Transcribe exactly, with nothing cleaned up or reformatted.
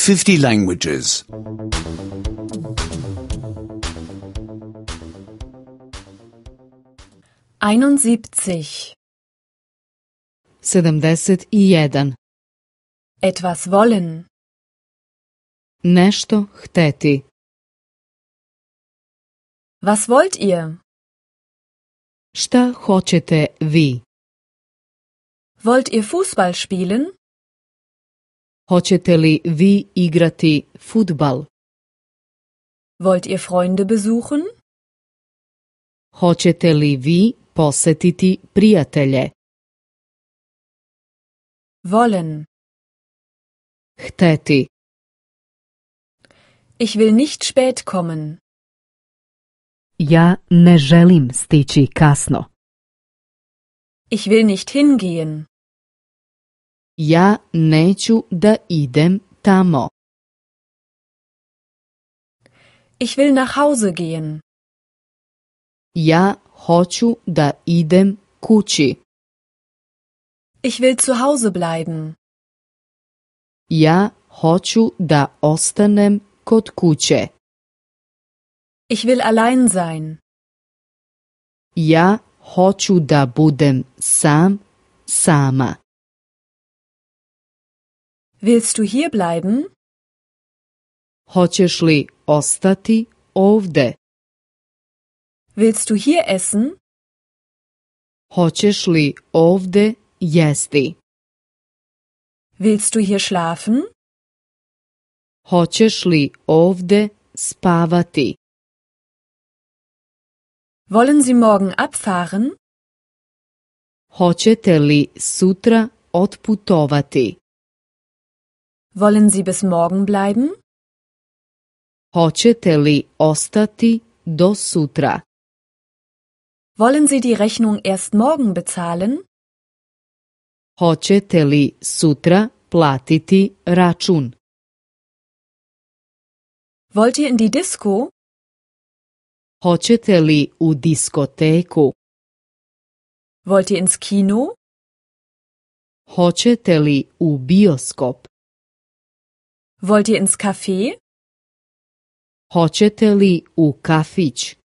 fifty languages. einundsiebzig. sedamdeset i jedan. Etwas wollen. Nešto hteti. Was wollt ihr? Šta hoćete vi? Wollt ihr Fußball spielen? Hoćete li vi igrati fudbal? Wollt ihr Freunde besuchen? Hoćete li vi posetiti prijatelje? Wollen. Hteti. Ich will nicht spät kommen. Ja ne želim stići kasno. Ich will nicht hingehen. Ja neću da idem tamo. Ich will nach Hause gehen. Ja hoću da idem kući. Ich will zu Hause bleiben. Ja hoću da ostanem kod kuće. Ich will allein sein. Ja hoću da budem sam, sama. Willst du hier bleiben? Hoćeš li ostati ovde? Willst du hier essen? Hoćeš li ovde jesti? Willst du hier schlafen? Hoćeš li ovde spavati? Wollen Sie morgen abfahren? Hoćete li sutra otputovati? Wollen Sie bis morgen bleiben? Hoćete li ostati do sutra? Wollen Sie die Rechnung erst morgen bezahlen? Hoćete li sutra platiti račun? Wollt ihr in die Disco? Hoćete li u diskoteku? Wollt ihr ins Kino? Hoćete li u bioskop? Wollt ihr ins Café? Hoćete li u kafić?